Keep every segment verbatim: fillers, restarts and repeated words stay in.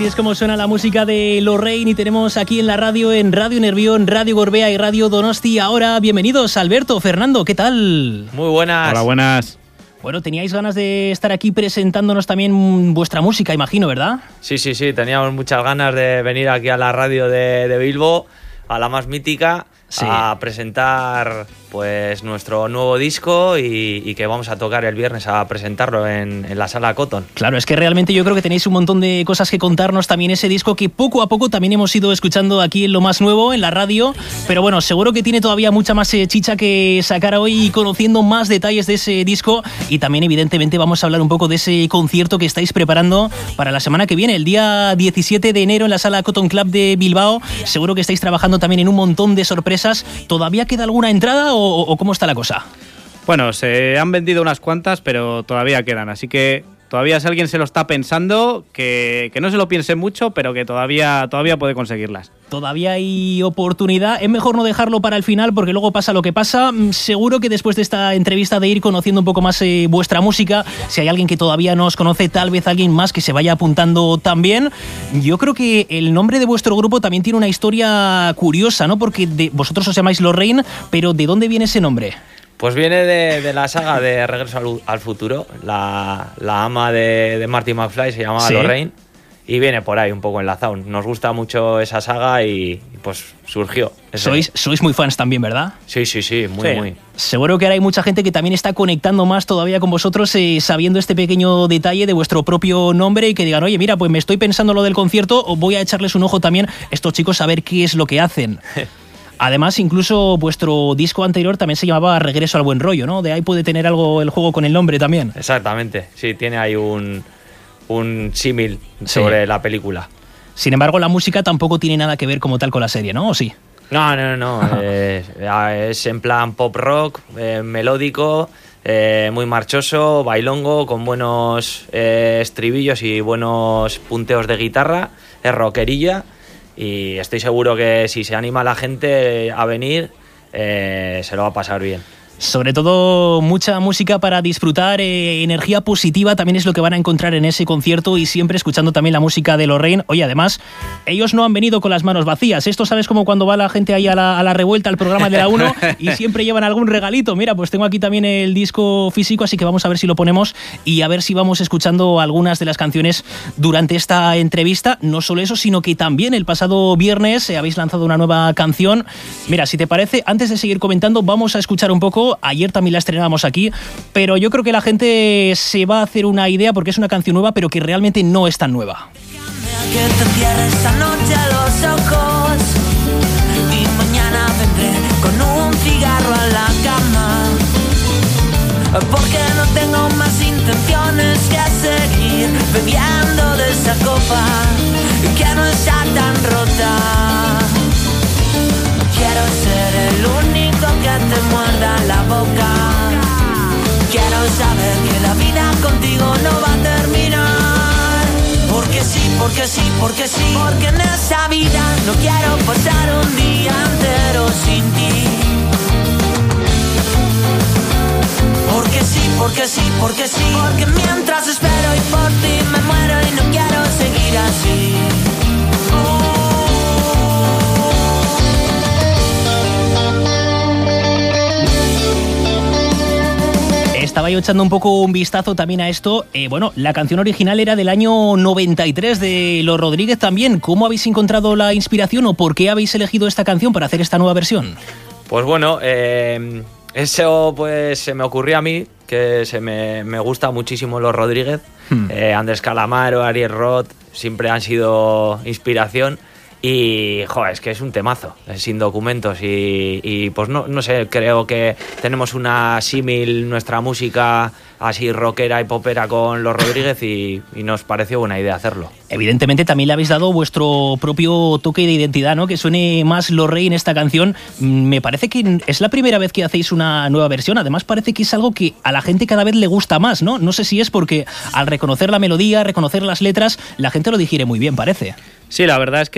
Así es como suena la música de Lorraine y tenemos aquí en la radio, en Radio Nervión, Radio Gorbea y Radio Donosti. Ahora, bienvenidos, Alberto, Fernando, ¿qué tal? Muy buenas. Hola, buenas. Bueno, teníais ganas de estar aquí presentándonos también vuestra música, imagino, ¿verdad? Sí, sí, sí, teníamos muchas ganas de venir aquí a la radio de, de Bilbo, a la más mítica, sí, a presentar pues nuestro nuevo disco y, y que vamos a tocar el viernes, a presentarlo en, en la Sala Cotton. Claro, es que realmente yo creo que tenéis un montón de cosas que contarnos también, ese disco que poco a poco también hemos ido escuchando aquí en lo más nuevo, en la radio, pero bueno, seguro que tiene todavía mucha más eh, chicha que sacar hoy, conociendo más detalles de ese disco, y también evidentemente vamos a hablar un poco de ese concierto que estáis preparando para la semana que viene, el día diecisiete de enero en la Sala Cotton Club de Bilbao. Seguro que estáis trabajando también en un montón de sorpresas. ¿Todavía queda alguna entrada o ¿O cómo está la cosa? Bueno, se han vendido unas cuantas, pero todavía quedan, así que todavía si alguien se lo está pensando, que, que no se lo piense mucho, pero que todavía, todavía puede conseguirlas. Todavía hay oportunidad, es mejor no dejarlo para el final porque luego pasa lo que pasa. Seguro que después de esta entrevista, de ir conociendo un poco más eh, vuestra música, si hay alguien que todavía no os conoce, tal vez alguien más que se vaya apuntando también. Yo creo que el nombre de vuestro grupo también tiene una historia curiosa, ¿no? Porque de, vosotros os llamáis Lorraine, pero ¿de dónde viene ese nombre? Pues viene de, de la saga de Regreso al, al Futuro. La, la ama de, de Marty McFly se llamaba, ¿sí?, Lorraine, y viene por ahí un poco enlazado. Nos gusta mucho esa saga y, y pues surgió. Sois, sois muy fans también, ¿verdad? Sí, sí, sí, muy, sí. muy. Seguro que ahora hay mucha gente que también está conectando más todavía con vosotros, eh, sabiendo este pequeño detalle de vuestro propio nombre, y que digan, oye, mira, pues me estoy pensando lo del concierto, o voy a echarles un ojo también a estos chicos a ver qué es lo que hacen. Además, incluso vuestro disco anterior también se llamaba Regreso al Buen Rollo, ¿no? De ahí puede tener algo el juego con el nombre también. Exactamente, sí, tiene ahí un, un símil sobre, sí, la película. Sin embargo, la música tampoco tiene nada que ver como tal con la serie, ¿no? ¿O sí? No, no, no, eh, es en plan pop rock, eh, melódico, eh, muy marchoso, bailongo, con buenos eh, estribillos y buenos punteos de guitarra, es rockerilla. Y estoy seguro que si se anima la gente a venir, eh, se lo va a pasar bien. Sobre todo mucha música para disfrutar, eh, energía positiva también es lo que van a encontrar en ese concierto, y siempre escuchando también la música de Lorraine. Oye, además, ellos no han venido con las manos vacías. Esto, ¿sabes? Como cuando va la gente ahí a la, a la revuelta, al programa de la uno, y siempre llevan algún regalito. Mira, pues tengo aquí también el disco físico, así que vamos a ver si lo ponemos y a ver si vamos escuchando algunas de las canciones durante esta entrevista. No solo eso, sino que también el pasado viernes eh, habéis lanzado una nueva canción. Mira, si te parece, antes de seguir comentando, vamos a escuchar un poco. Ayer también la estrenábamos aquí, pero yo creo que la gente se va a hacer una idea porque es una canción nueva, pero que realmente no es tan nueva. Que te cierres esta noche los ojos y mañana vendré con un cigarro a la cama, porque no tengo más intenciones que seguir bebiendo de esa copa que no está tan rota. Quiero ser el único que te muerda la boca. Quiero saber que la vida contigo no va a terminar. Porque sí, porque sí, porque sí. Porque en esta vida no quiero pasar un día entero sin ti. Porque sí, porque sí, porque sí. Porque mientras espero y por ti me muero y no quiero seguir así. Estaba yo echando un poco un vistazo también a esto. Eh, bueno, la canción original era del año noventa y tres de Los Rodríguez también. ¿Cómo habéis encontrado la inspiración o por qué habéis elegido esta canción para hacer esta nueva versión? Pues bueno, eh, eso pues se me ocurrió a mí, que se me, me gusta muchísimo Los Rodríguez. Hmm. Eh, Andrés Calamaro, Ariel Roth, siempre han sido inspiración. Y, joder, es que es un temazo, sin documentos y, y pues no, no sé, creo que tenemos una símil, nuestra música así rockera y popera con Los Rodríguez y, y nos pareció buena idea hacerlo. Evidentemente también le habéis dado vuestro propio toque de identidad, ¿no? Que suene más Lorraine en esta canción. Me parece que es la primera vez que hacéis una nueva versión, además parece que es algo que a la gente cada vez le gusta más, ¿no? No sé si es porque al reconocer la melodía, reconocer las letras, la gente lo digiere muy bien, parece. Sí, la verdad es que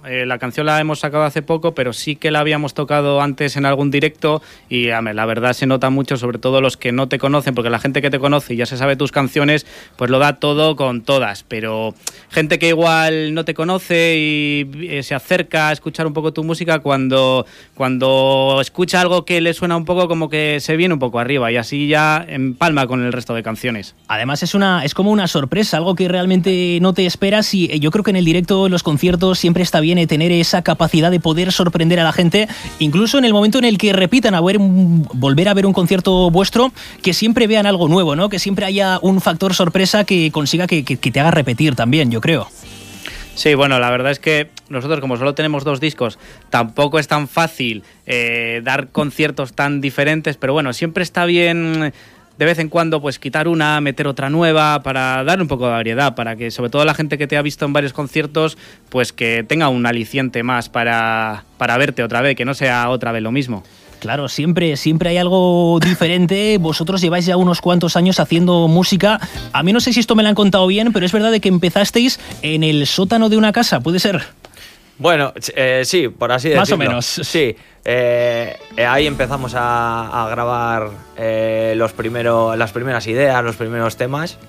eh, la canción la hemos sacado hace poco, pero sí que la habíamos tocado antes en algún directo y a ver, la verdad se nota mucho, sobre todo los que no te conocen, porque la gente que te conoce y ya se sabe tus canciones, pues lo da todo con todas, pero gente que igual no te conoce y eh, se acerca a escuchar un poco tu música, cuando, cuando escucha algo que le suena un poco, como que se viene un poco arriba y así ya empalma con el resto de canciones. Además es una es como una sorpresa, algo que realmente no te esperas, y yo creo que en el directo, en los conciertos, siempre está bien tener esa capacidad de poder sorprender a la gente, incluso en el momento en el que repitan a ver un, volver a ver un concierto vuestro, que siempre vean algo nuevo, ¿no? Que siempre haya un factor sorpresa que consiga que, que, que te haga repetir también, yo creo. Sí, bueno, la verdad es que nosotros, como solo tenemos dos discos, tampoco es tan fácil eh, dar conciertos tan diferentes, pero bueno, siempre está bien de vez en cuando pues quitar una, meter otra nueva, para dar un poco de variedad, para que sobre todo la gente que te ha visto en varios conciertos, pues que tenga un aliciente más para, para verte otra vez, que no sea otra vez lo mismo. Claro, siempre, siempre hay algo diferente. Vosotros lleváis ya unos cuantos años haciendo música. A mí no sé si esto me lo han contado bien, pero es verdad de que empezasteis en el sótano de una casa, ¿puede ser? Bueno, eh, sí, por así decirlo. Más o menos. Sí, eh, ahí empezamos a, a grabar eh, los primero, las primeras ideas, los primeros temas,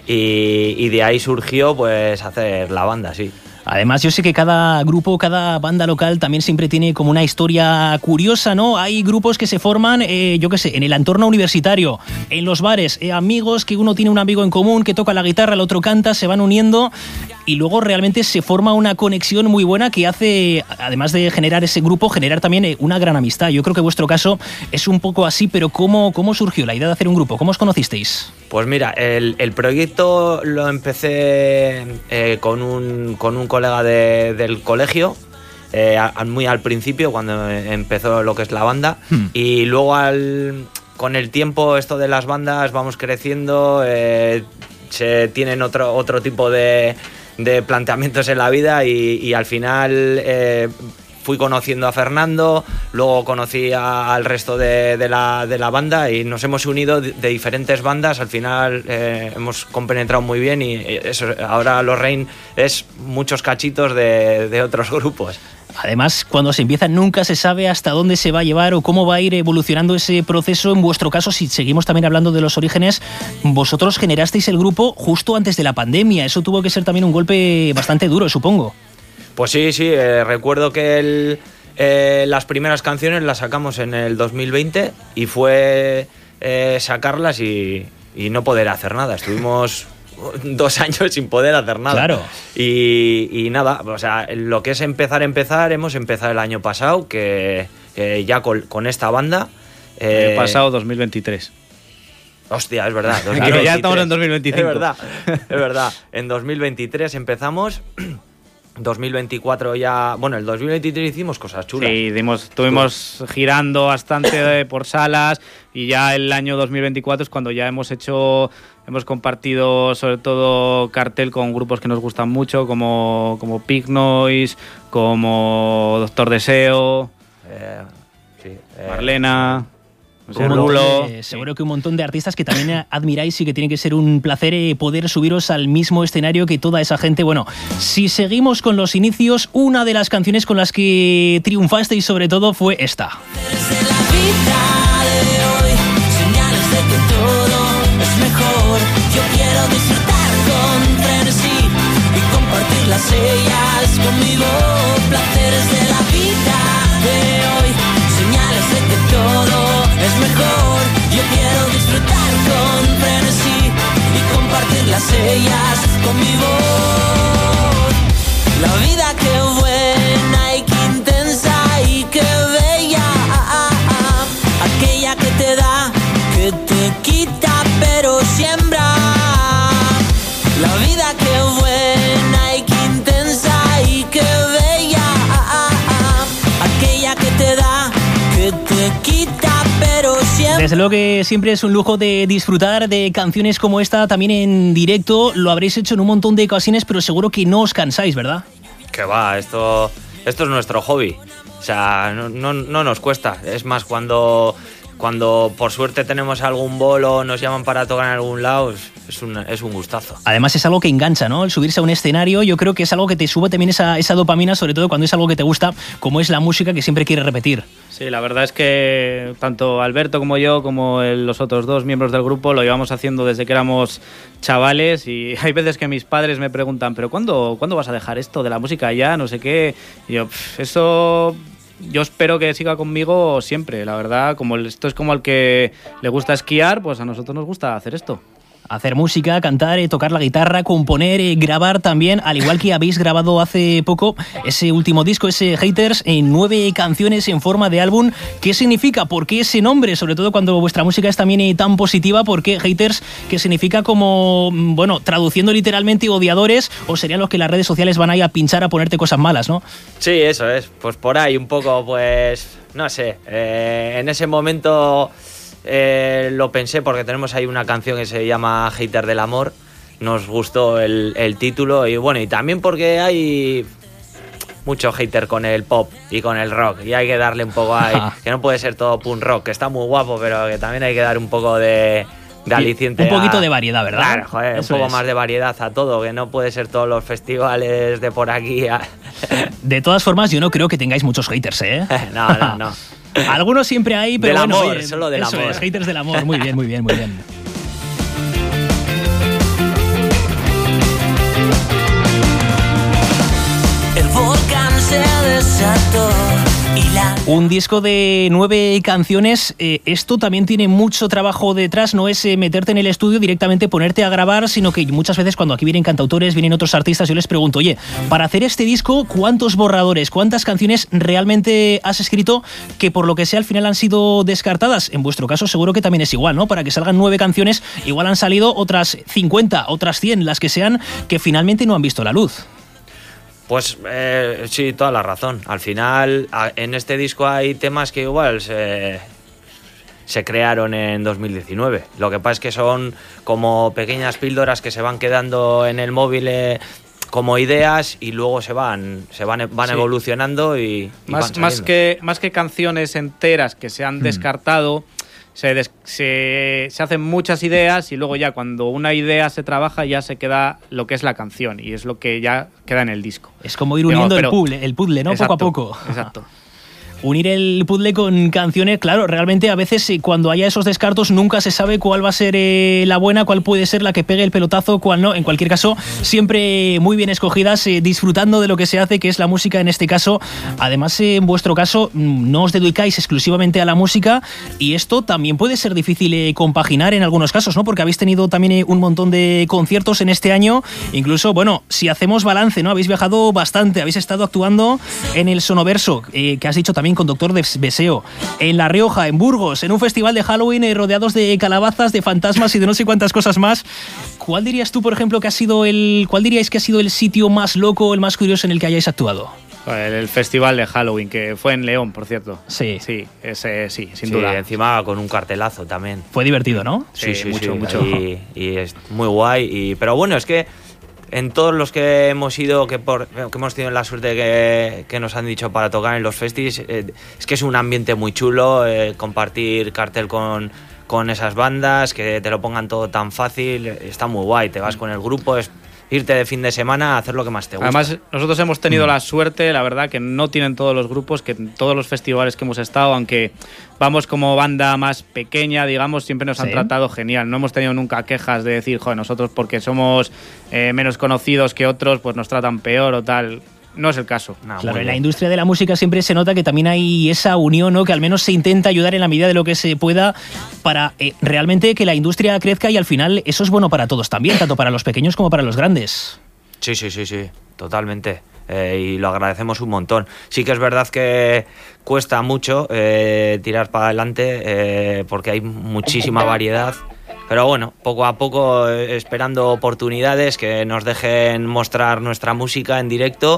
y, y de ahí surgió pues hacer la banda, sí. Además, yo sé que cada grupo, cada banda local también siempre tiene como una historia curiosa, ¿no? Hay grupos que se forman, eh, yo qué sé, en el entorno universitario, en los bares, eh, amigos que uno tiene un amigo en común que toca la guitarra, el otro canta, se van uniendo y luego realmente se forma una conexión muy buena que hace, además de generar ese grupo, generar también una gran amistad. Yo creo que vuestro caso es un poco así, pero ¿cómo, cómo surgió la idea de hacer un grupo? ¿Cómo os conocisteis? Pues mira, el, el proyecto lo empecé eh, con, un, con un colega de, del colegio, eh, a, muy al principio, cuando empezó lo que es la banda, hmm. y luego al, con el tiempo esto de las bandas vamos creciendo, eh, se tienen otro, otro tipo de, de planteamientos en la vida y, y al final... Eh, fui conociendo a Fernando, luego conocí a, al resto de, de, la, de la banda y nos hemos unido de, de diferentes bandas. Al final eh, hemos compenetrado muy bien y eso, ahora Lorraine es muchos cachitos de, de otros grupos. Además, cuando se empieza nunca se sabe hasta dónde se va a llevar o cómo va a ir evolucionando ese proceso. En vuestro caso, si seguimos también hablando de los orígenes, vosotros generasteis el grupo justo antes de la pandemia. Eso tuvo que ser también un golpe bastante duro, supongo. Pues sí, sí, eh, recuerdo que el, eh, las primeras canciones las sacamos en el dos mil veinte y fue eh, sacarlas y, y no poder hacer nada. Estuvimos dos años sin poder hacer nada. Claro. Y, y nada, o sea, lo que es empezar, empezar, hemos empezado el año pasado, que, que ya con, con esta banda... Eh, el año pasado, dos mil veintitrés. Hostia, es verdad. dos mil veintitrés. Ya estamos en dos mil veinticinco. Es verdad, es verdad. En dos mil veintitrés empezamos... dos mil veinticuatro ya... Bueno, el dos mil veintitrés hicimos cosas chulas. Sí, dimos, estuvimos girando bastante por salas y ya el año dos mil veinticuatro es cuando ya hemos hecho... Hemos compartido sobre todo cartel con grupos que nos gustan mucho, como, como Pig Noise, como Doctor Deseo, eh, sí, eh, Marlena... Seguro, de, seguro que un montón de artistas que también admiráis y que tiene que ser un placer eh, poder subiros al mismo escenario que toda esa gente. Bueno, si seguimos con los inicios, una de las canciones con las que triunfasteis sobre todo fue esta. Desde la vida de hoy, señales de que todo es mejor. Yo quiero disfrutar con frenesí y compartir las ellas conmigo. Placeres de la vida de hoy, señales de que todo es mejor. Yo quiero disfrutar con frenesí y compartir las ellas conmigo. La vida que buena y que intensa y que bella, aquella que te da, que te quita pero siembra. La vida que buena y que intensa y que bella, aquella que te da, que te quita pero siempre. Desde luego que siempre es un lujo de disfrutar de canciones como esta también en directo. Lo habréis hecho en un montón de ocasiones, pero seguro que no os cansáis, ¿verdad? Que va, esto, esto es nuestro hobby. O sea, no, no, no nos cuesta. Es más, cuando, cuando por suerte tenemos algún bolo, nos llaman para tocar en algún lado, es un, es un gustazo. Además es algo que engancha, ¿no? El subirse a un escenario, yo creo que es algo que te sube también esa, esa dopamina, sobre todo cuando es algo que te gusta, como es la música que siempre quieres repetir. Sí, la verdad es que tanto Alberto como yo, como el, los otros dos miembros del grupo, lo llevamos haciendo desde que éramos chavales, y hay veces que mis padres me preguntan, ¿pero cuándo, ¿cuándo vas a dejar esto de la música ya? No sé qué. Y yo, pff, eso... Yo espero que siga conmigo siempre, la verdad. Como esto es como al que le gusta esquiar, pues a nosotros nos gusta hacer esto. Hacer música, cantar, eh, tocar la guitarra, componer, eh, grabar también, al igual que habéis grabado hace poco ese último disco, ese Haters, en nueve canciones en forma de álbum. ¿Qué significa? ¿Por qué ese nombre? Sobre todo cuando vuestra música es también eh, tan positiva, ¿por qué Haters? ¿Qué significa como, bueno, traduciendo literalmente odiadores, o serían los que las redes sociales van ahí a pinchar, a ponerte cosas malas, ¿no? Sí, eso es. Pues por ahí un poco, pues, no sé, eh, en ese momento... Eh, lo pensé porque tenemos ahí una canción que se llama Hater del Amor. Nos gustó el, el título y bueno, y también porque hay mucho hater con el pop y con el rock y hay que darle un poco ahí, que no puede ser todo punk rock, que está muy guapo, pero que también hay que dar un poco de, de aliciente. Un poquito a, de variedad, ¿verdad? Claro, joder, Eso un poco es. más de variedad a todo, que no puede ser todos los festivales de por aquí. A... De todas formas, yo no creo que tengáis muchos haters, ¿eh? no, no, no. Algunos siempre hay, pero del bueno, amor, oye, solo del eso amor. Es, haters del amor. Muy bien, muy bien, muy bien. El volcán se desató y la... Un disco de nueve canciones, eh, esto también tiene mucho trabajo detrás, no es eh, meterte en el estudio directamente, ponerte a grabar, sino que muchas veces cuando aquí vienen cantautores, vienen otros artistas, yo les pregunto, oye, para hacer este disco, ¿cuántos borradores, cuántas canciones realmente has escrito que por lo que sea al final han sido descartadas? En vuestro caso seguro que también es igual, ¿no? Para que salgan nueve canciones, igual han salido otras cincuenta, otras cien, las que sean, que finalmente no han visto la luz. Pues eh, sí, toda la razón. Al final, a, en este disco hay temas que igual se, se crearon en dos mil diecinueve. Lo que pasa es que son como pequeñas píldoras que se van quedando en el móvil eh, como ideas y luego se van se van, van sí. evolucionando y, y más, van más, que, más que canciones enteras que se han hmm. descartado... Se, des, se, se hacen muchas ideas y luego ya cuando una idea se trabaja ya se queda lo que es la canción y es lo que ya queda en el disco. Es como ir uniendo Digamos, pero, el puzzle, el puzzle, ¿no? Exacto, poco a poco. Exacto. Unir el puzzle con canciones, claro, realmente a veces cuando haya esos descartos nunca se sabe cuál va a ser eh, la buena, cuál puede ser la que pegue el pelotazo, cuál no. En cualquier caso, siempre muy bien escogidas, eh, disfrutando de lo que se hace, que es la música en este caso. Además, eh, en vuestro caso, no os dedicáis exclusivamente a la música y esto también puede ser difícil eh, compaginar en algunos casos, ¿no? Porque habéis tenido también eh, un montón de conciertos en este año. Incluso, bueno, si hacemos balance, ¿no? Habéis viajado bastante, habéis estado actuando en el Sonoverso, eh, que has dicho también con Doctor Deseo, en La Rioja, en Burgos, en un festival de Halloween eh, rodeados de calabazas, de fantasmas y de no sé cuántas cosas más. ¿Cuál dirías tú, por ejemplo, que ha sido el, cuál diríais que ha sido el sitio más loco, el más curioso en el que hayáis actuado? El, el festival de Halloween, que fue en León, por cierto. Sí. Sí, ese, sí, sin sí, duda. Encima con un cartelazo también. Fue divertido, ¿no? Sí, sí, sí mucho, sí, mucho. Y, y es muy guay. Y, pero bueno, es que en todos los que hemos ido, que, por, que hemos tenido la suerte que, que nos han dicho para tocar en los festis, eh, es que es un ambiente muy chulo, eh, compartir cartel con, con esas bandas, que te lo pongan todo tan fácil, está muy guay, te vas con el grupo, es irte de fin de semana a hacer lo que más te gusta. Además, nosotros hemos tenido mm. la suerte, la verdad, que no tienen todos los grupos, que en todos los festivales que hemos estado, aunque vamos como banda más pequeña, digamos, siempre nos han sí. tratado genial. No hemos tenido nunca quejas de decir, joder, nosotros porque somos eh, menos conocidos que otros, pues nos tratan peor o tal. No es el caso. No, claro, en la industria de la música siempre se nota que también hay esa unión, ¿no? Que al menos se intenta ayudar en la medida de lo que se pueda para eh, realmente que la industria crezca y al final eso es bueno para todos también, tanto para los pequeños como para los grandes. Sí, sí, sí, sí, totalmente. Eh, y lo agradecemos un montón. Sí que es verdad que cuesta mucho eh, tirar para adelante eh, porque hay muchísima variedad. Pero bueno, poco a poco eh, esperando oportunidades que nos dejen mostrar nuestra música en directo,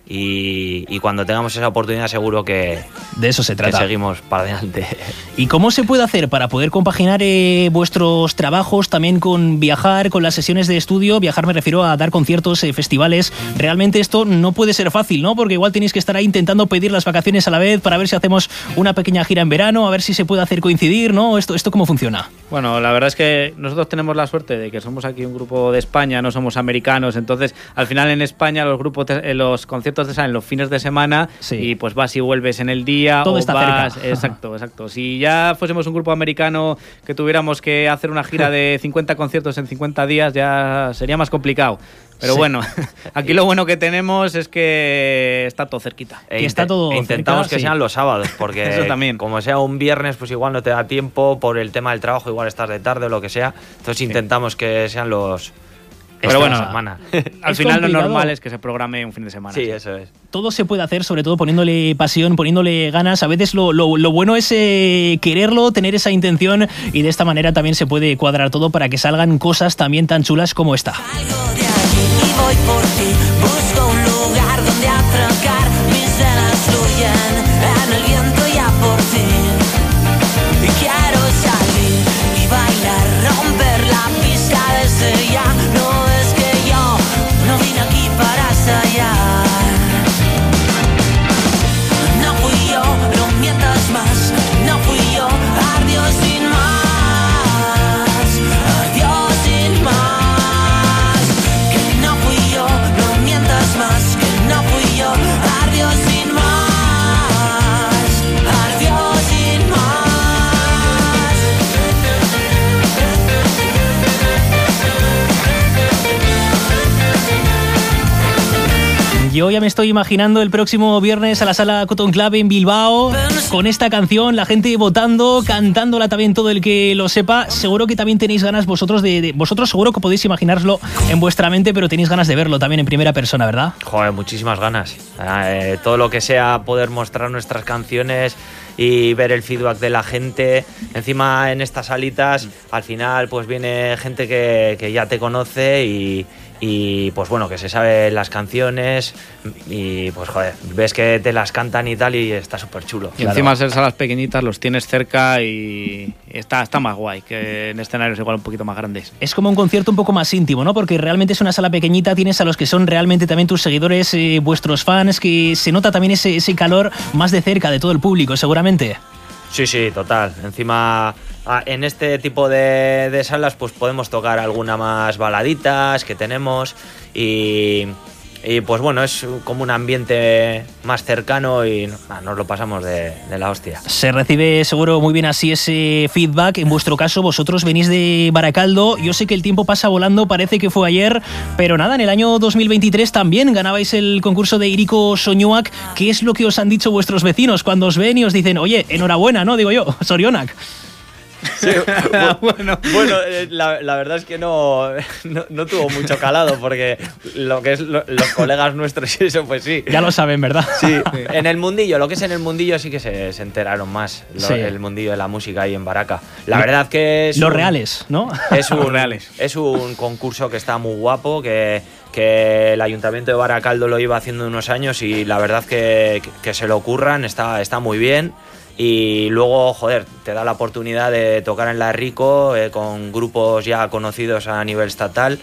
y, y cuando tengamos esa oportunidad seguro que, de eso se trata. Que seguimos para adelante. ¿Y cómo se puede hacer para poder compaginar eh, vuestros trabajos también con viajar, con las sesiones de estudio? Viajar me refiero a dar conciertos, eh, festivales. Realmente esto no puede ser fácil, ¿no? Porque igual tenéis que estar ahí intentando pedir las vacaciones a la vez para ver si hacemos una pequeña gira en verano, a ver si se puede hacer coincidir, ¿no? ¿Esto, esto cómo funciona? Bueno, la verdad es que nosotros tenemos la suerte de que somos aquí un grupo de España, no somos americanos, entonces al final en España los grupos, te, los conciertos te salen los fines de semana, sí. Y pues vas y vuelves en el día. Todo o está vas, cerca. Exacto, exacto. Si ya fuésemos un grupo americano que tuviéramos que hacer una gira de cincuenta conciertos en cincuenta días, ya sería más complicado. Pero sí. Bueno, aquí lo bueno que tenemos es que está todo cerquita. E que está todo e intentamos cerca, que sí. sean los sábados, porque eso también. Como sea un viernes, pues igual no te da tiempo por el tema del trabajo, igual estás de tarde o lo que sea. Entonces sí. Intentamos que sean los... Pero bueno, semana. Al es final complicado. Lo normal es que se programe un fin de semana. Sí, sí, eso es. Todo se puede hacer, sobre todo poniéndole pasión, poniéndole ganas. A veces lo, lo, lo bueno es eh, quererlo, tener esa intención, y de esta manera también se puede cuadrar todo para que salgan cosas también tan chulas como esta. Salgo de aquí y voy por ti, busco un lugar donde atracar, mis venas fluyen en el viento ya por ti. Y quiero salir y bailar, romper la pista desde ya. No es que yo no vine aquí para ensayar. No fui yo, no mientas más. No fui yo, adiós sin más. Adiós sin más. Que no fui yo, no mientas más. Que no fui yo, adiós sin más. Adiós sin más. Yo ya me estoy imaginando el próximo viernes a la Sala Cotton Club en Bilbao, con esta canción, la gente votando, cantándola también todo el que lo sepa. Seguro que también tenéis ganas vosotros de, de... Vosotros seguro que podéis imaginároslo en vuestra mente, pero tenéis ganas de verlo también en primera persona, ¿verdad? Joder, muchísimas ganas. Eh, todo lo que sea poder mostrar nuestras canciones y ver el feedback de la gente. Encima en estas salitas, al final pues viene gente que, que ya te conoce y... y pues bueno, que se sabe las canciones y pues joder, ves que te las cantan y tal y está súper chulo. Y claro. Encima ser salas pequeñitas los tienes cerca y está, está más guay que en escenarios igual un poquito más grandes. Es como un concierto un poco más íntimo, ¿no? Porque realmente es una sala pequeñita, tienes a los que son realmente también tus seguidores, eh, vuestros fans, que se nota también ese, ese calor más de cerca de todo el público, seguramente. Sí, sí, total. Encima, en este tipo de, de salas, pues podemos tocar alguna más baladitas que tenemos y, y pues bueno, es como un ambiente más cercano y ah, nos lo pasamos de, de la hostia. Se recibe seguro muy bien así ese feedback. En vuestro caso, vosotros venís de Baracaldo. Yo sé que el tiempo pasa volando, parece que fue ayer, pero nada, en el año dos mil veintitrés también ganabais el concurso de Hiriko Soinuak. ¿Qué es lo que os han dicho vuestros vecinos cuando os ven y os dicen, oye, enhorabuena, ¿no? Digo yo, Sorionak. Sí, bueno, bueno eh, la, la verdad es que no, no, no tuvo mucho calado porque lo que es lo, los colegas nuestros y eso, pues sí. Ya lo saben, ¿verdad? Sí, en el mundillo, lo que es en el mundillo sí que se, se enteraron más, lo, sí. El mundillo de la música ahí en Baraca. La verdad que es... Los un, reales, ¿no? Es un, reales. Es un concurso que está muy guapo, que, que el Ayuntamiento de Baracaldo lo iba haciendo unos años y la verdad que, que, que se lo ocurran, está, está muy bien. Y luego, joder, te da la oportunidad de tocar en la Rico eh, con grupos ya conocidos a nivel estatal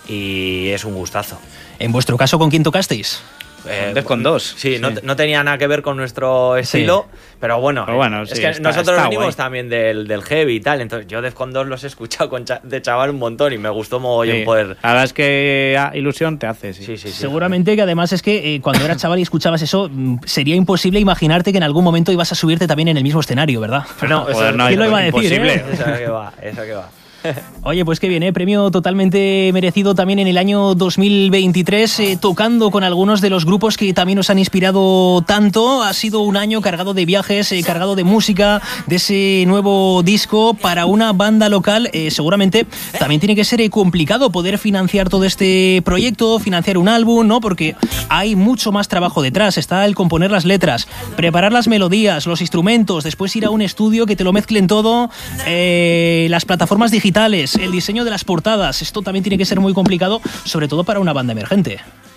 y es un gustazo. En vuestro caso, ¿con quién tocasteis? Eh, Defcon dos. Sí, sí. No, no tenía nada que ver con nuestro estilo, sí. pero bueno, pero bueno es sí, que está, nosotros está venimos guay. también del, del heavy y tal, entonces yo Defcon dos los he escuchado con cha- de chaval un montón y me gustó mogollón sí. poder... La verdad es que ah, ilusión te hace, sí. Sí, sí, sí, seguramente que además es que eh, cuando eras chaval y escuchabas eso, sería imposible imaginarte que en algún momento ibas a subirte también en el mismo escenario, ¿verdad? No, Joder, no, ¿quién lo iba a decir, imposible. eh? Esa que va, esa que va. Oye, pues qué bien, ¿eh? Premio totalmente merecido también en el año dos mil veintitrés, eh, tocando con algunos de los grupos que también nos han inspirado tanto. Ha sido un año cargado de viajes, eh, cargado de música, de ese nuevo disco para una banda local. Eh, seguramente también tiene que ser eh, complicado poder financiar todo este proyecto, financiar un álbum, ¿no? Porque hay mucho más trabajo detrás. Está el componer las letras, preparar las melodías, los instrumentos, después ir a un estudio que te lo mezclen todo, eh, las plataformas digitales, el diseño de las portadas. Esto también tiene que ser muy complicado, sobre todo para una banda emergente.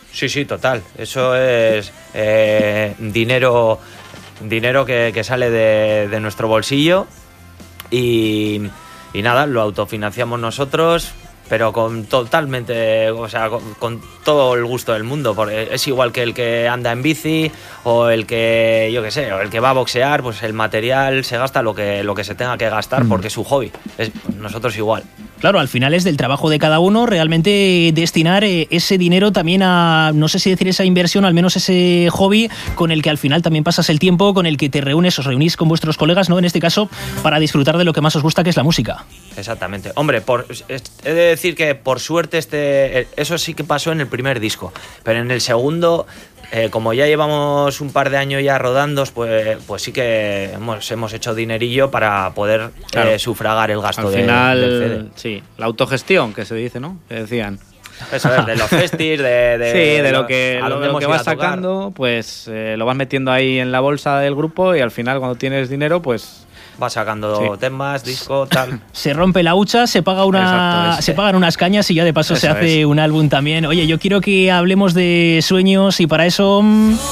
Sí, sí, total. Eso es eh, dinero, dinero que, que sale de, de nuestro bolsillo y, y nada, lo autofinanciamos nosotros, pero con totalmente, o sea, con, con todo el gusto del mundo, porque es igual que el que anda en bici o el que, yo qué sé, o el que va a boxear, pues el material se gasta lo que, lo que se tenga que gastar, mm. porque es su hobby. Es, nosotros igual. Claro, al final es del trabajo de cada uno realmente destinar eh, ese dinero también a, no sé si decir esa inversión, al menos ese hobby con el que al final también pasas el tiempo, con el que te reúnes, os reunís con vuestros colegas, ¿no? En este caso, para disfrutar de lo que más os gusta, que es la música. Exactamente. Hombre, por, he de decir que por suerte este, eso sí que pasó en el primer disco, pero en el segundo... Eh, como ya llevamos un par de años ya rodando, pues, pues sí que hemos, hemos hecho dinerillo para poder claro. eh, sufragar el gasto al de, final, del C D. Sí, la autogestión que se dice, ¿no? Que decían. Eso es, de los festis, de, de, sí, de lo que, a lo, lo que vas sacando, pues eh, lo vas metiendo ahí en la bolsa del grupo y al final cuando tienes dinero, pues... vas sacando sí. temas, disco, tal. Se rompe la hucha, se paga una, Exacto, se pagan unas cañas y ya de paso eso se hace es. un álbum también. Oye, yo quiero que hablemos de sueños y para eso...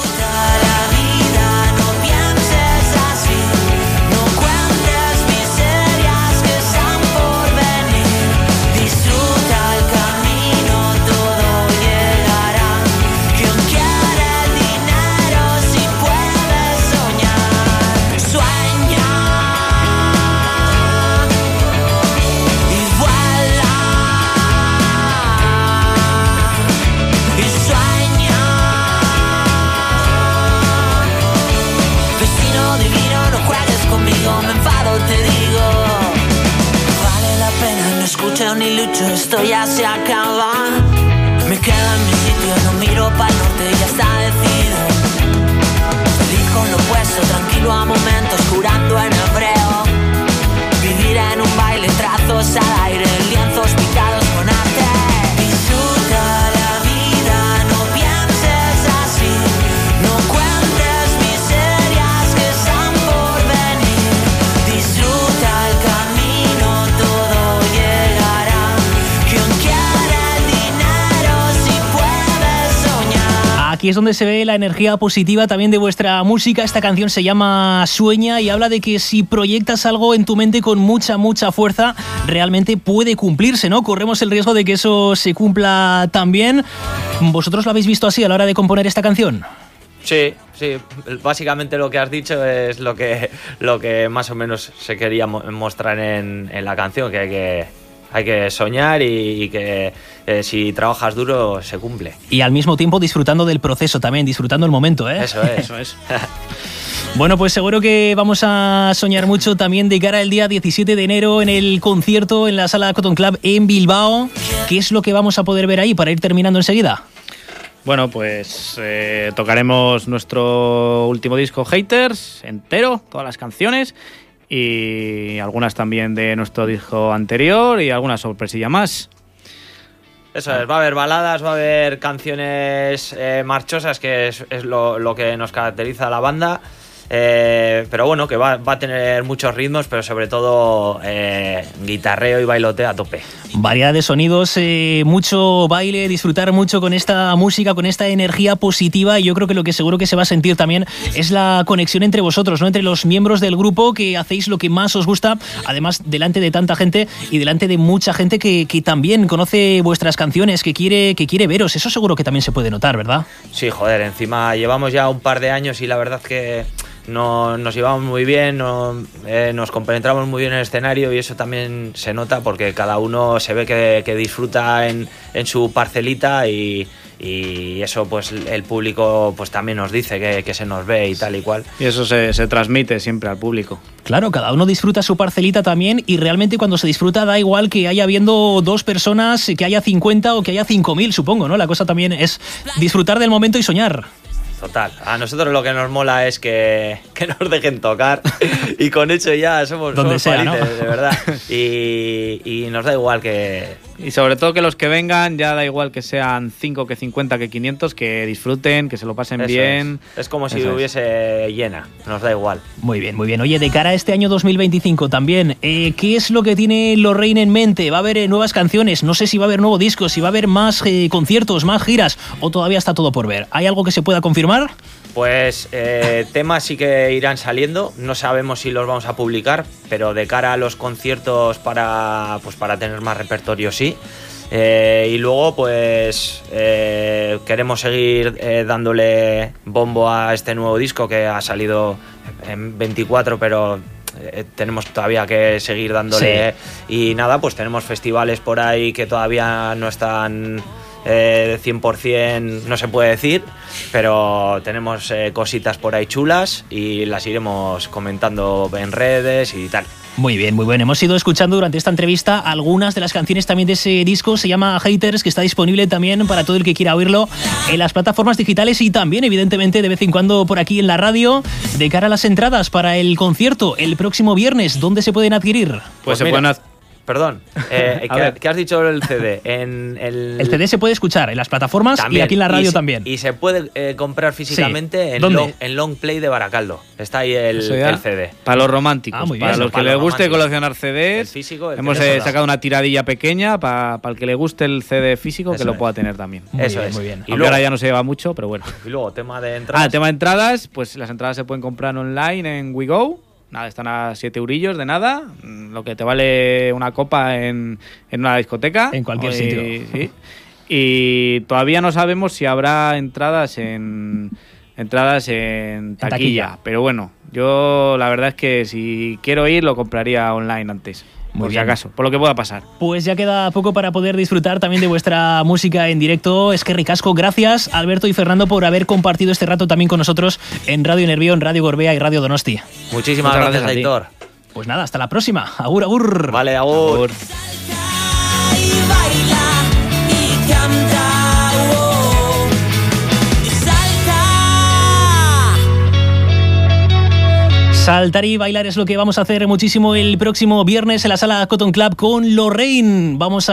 Ni lucho, esto ya se acaba. Me quedo en mi sitio, no miro para el norte, ya está decidido. Feliz con lo puesto, tranquilo a momentos, curando en hebreo. Vivir en un baile, trazos al aire, lienzos picados con arte. Disfruta la vida, no pienses así. No cuentes miserias que están por venir. Disfruta el camino, todo llegará. Aquí es donde se ve la energía positiva también de vuestra música. Esta canción se llama Sueña y habla de que si proyectas algo en tu mente con mucha, mucha fuerza, realmente puede cumplirse, ¿no? Corremos el riesgo de que eso se cumpla también. ¿Vosotros lo habéis visto así a la hora de componer esta canción? Sí, sí. Básicamente lo que has dicho es lo que, lo que más o menos se quería mostrar en, en la canción, que hay que... Hay que soñar y, y que eh, si trabajas duro se cumple. Y al mismo tiempo disfrutando del proceso también, disfrutando el momento, ¿eh? Eso es. Eso es. Bueno, pues seguro que vamos a soñar mucho también de cara al día diecisiete de enero en el concierto en la Sala Cotton Club en Bilbao. ¿Qué es lo que vamos a poder ver ahí para ir terminando enseguida? Bueno, pues eh, tocaremos nuestro último disco, Haters, entero, todas las canciones. Y algunas también de nuestro disco anterior y alguna sorpresilla más. Eso es, va a haber baladas, va a haber canciones eh, marchosas, que es, es lo, lo que nos caracteriza a la banda. Eh, pero bueno, que va, va a tener muchos ritmos, pero sobre todo eh, guitarreo y bailoteo a tope. Variedad de sonidos, eh, mucho baile, disfrutar mucho con esta música, con esta energía positiva, y yo creo que lo que seguro que se va a sentir también es la conexión entre vosotros, ¿no? Entre los miembros del grupo, que hacéis lo que más os gusta, además delante de tanta gente y delante de mucha gente que, que también conoce vuestras canciones, que quiere, que quiere veros. Eso seguro que también se puede notar, ¿verdad? Sí, joder, encima llevamos ya un par de años y la verdad que no, nos llevamos muy bien, no, eh, nos compenetramos muy bien en el escenario, y eso también se nota porque cada uno se ve que, que disfruta en, en su parcelita, y, y eso pues el público pues también nos dice que, que se nos ve y tal y cual. Y eso se, se transmite siempre al público. Claro, cada uno disfruta su parcelita también, y realmente cuando se disfruta da igual que haya habiendo dos personas, que haya cincuenta o que haya cinco mil, supongo, ¿no? La cosa también es disfrutar del momento y soñar. Total, a nosotros lo que nos mola es que, que nos dejen tocar y con hecho ya somos, Donde somos sea, parites, ¿no? de verdad. Y, y nos da igual que... Y sobre todo que los que vengan, ya da igual que sean cinco, que cincuenta, que quinientos, que disfruten, que se lo pasen Eso bien. Es, es como si Eso es. hubiese llena, nos da igual. Muy bien, muy bien. Oye, de cara a este año dos mil veinticinco también, eh, ¿qué es lo que tiene Lorraine en mente? ¿Va a haber eh, nuevas canciones? No sé si va a haber nuevo disco, si va a haber más eh, conciertos, más giras, o todavía está todo por ver. ¿Hay algo que se pueda confirmar? Pues eh, temas sí que irán saliendo, no sabemos si los vamos a publicar, pero de cara a los conciertos para, pues para tener más repertorio sí. Eh, y luego pues eh, queremos seguir eh, dándole bombo a este nuevo disco que ha salido en veinticuatro, pero eh, tenemos todavía que seguir dándole. Sí. Y nada, pues tenemos festivales por ahí que todavía no están... Eh, cien por ciento no se puede decir, pero tenemos eh, cositas por ahí chulas y las iremos comentando en redes y tal. Muy bien, muy bien. Hemos ido escuchando durante esta entrevista algunas de las canciones también de ese disco. Se llama Haters, que está disponible también para todo el que quiera oírlo en las plataformas digitales y también, evidentemente, de vez en cuando por aquí en la radio. De cara a las entradas para el concierto el próximo viernes, ¿dónde se pueden adquirir? Pues, pues se mira, pueden hacer... Perdón, eh, ¿qué, ¿qué has dicho el C D? En el... el C D se puede escuchar en las plataformas también, y aquí en la radio y, también. Y se puede eh, comprar físicamente sí. en, ¿Dónde? long, en Long Play de Baracaldo. Está ahí el, el C D. Para los románticos, Ah, muy bien. para Eso, los que para les los guste románticos. coleccionar C Ds. El físico, el hemos que eh, no sacado una tiradilla pequeña para pa el que le guste el C D físico, Eso que lo es. pueda tener también. Muy Eso bien, es. muy bien. Y ahora ya no se lleva mucho, pero bueno. Y luego, tema de entradas. Ah, el tema de entradas, pues las entradas se pueden comprar online en WeGo. Nada, están a siete eurillos de nada, lo que te vale una copa en, en una discoteca. En cualquier y, sitio. Sí. Y todavía no sabemos si habrá entradas en entradas en taquilla, taquilla. pero bueno, yo la verdad es que si quiero ir lo compraría online antes. Muy por bien. si acaso, por lo que pueda pasar. Pues ya queda poco para poder disfrutar también de vuestra música en directo. Es que ricasco, gracias Alberto y Fernando por haber compartido este rato también con nosotros en Radio Nervión, Radio Gorbea y Radio Donosti. Muchísimas Muchas gracias, gracias a ti. Aitor. Pues nada, hasta la próxima. Agur, agur. Vale, agur. Agur. y baila y canta, oh, y salta. Saltar y bailar es lo que vamos a hacer muchísimo el próximo viernes en la sala Cotton Club con Lorraine. Vamos a